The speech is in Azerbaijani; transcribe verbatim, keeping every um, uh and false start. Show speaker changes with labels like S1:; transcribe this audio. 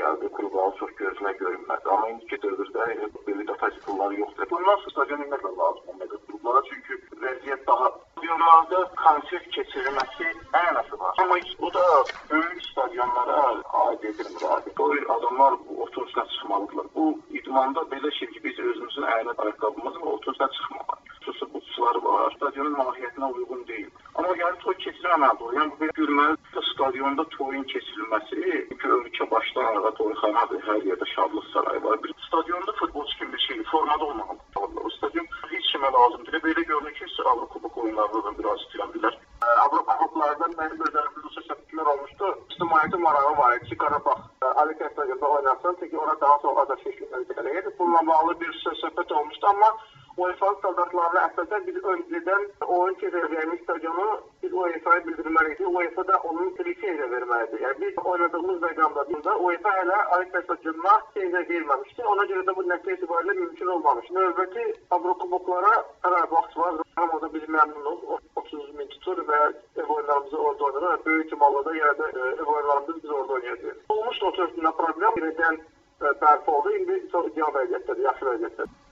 S1: gəldi, klubları çox gözünə görünmədi. Amma indiki dövrdə belə də fəsillər yoxdur. Bundan sonra stadion inməklə lazım olmadı klublara, çünki vəziyyət daha stadionlarda konsert keçirilməsi ən əsası var. Amma bu da böyük stadionlara aid edilmir. Doyur adamlar otobusdan çıxmalıdırlar. Bu idmanda belə şey ki, biz özümüzün əyniyyət ayaqqabımızla otobusdan çıxmamalıyıq. Xüsusi butsular var, stadionun mahiyyətinə uyğun deyil. Amma yəni toy keçirməməlidir. Yəni bu gülməli stadionda toyun keçirilməsi, çünki ölkə başdan ayağa toyxanadır, hər yerdə şadlıq sarayı var. Bir stadionda futbolçu kimi bir şeydir, formada olmalıdır. O stadion heç kimə lazımdır. Belə görünür ki, Avropa Kubok oyunlarında biraz istəyirlər. Avropa Kuboklarda mənim özəlimdə söhbətlər olmuşdu. İctimaiyyətin marağı var ki, Qarabağ Alikent stadionunda oynasın, çünki ona daha çox azarkeşliklər gələyir. Bununla bağlı bir söhbət olmuşdu, amma UEFA standartlarına əsasən biz öncədən oyun keçirəcəyimiz stadionu biz UEFA'ya bildirməliydik. UEFA da onun lisenziya verməlidir. Yəni biz oynadığımız məqamda UEFA hələ Alikent stadionuna lisenziya verməmişdi. Ona görə də bu nəticə itibarilə mümkün olmamış. Növbəti Avrokuboklara hələ vaxt var. Amma da biz məmnunuz. otuz min tutur və ev oyunlarımızı orada oynarıq. Böyük ihtimalle da yəni də ev oyunlarımızı biz orada oynayacağıq. Olmuş o tövsünə problem yenidən bərpa oldu. İndi çox ideal vəziyyətdədir, yaxşı vəziyyətdədir.